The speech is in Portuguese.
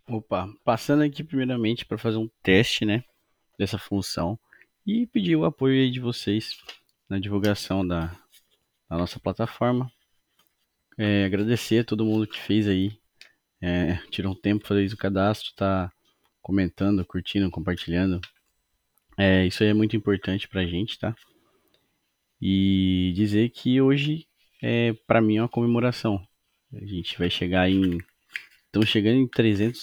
Opa, passando aqui primeiramente para fazer um teste, né, dessa função e pedir o apoio aí de vocês na divulgação da nossa plataforma. Agradecer a todo mundo que fez aí, tirou um tempo para fazer isso, o cadastro, tá comentando, curtindo, compartilhando. Isso aí é muito importante pra gente, tá? E dizer que hoje para mim é uma comemoração. A gente vai chegar em, estamos chegando em 300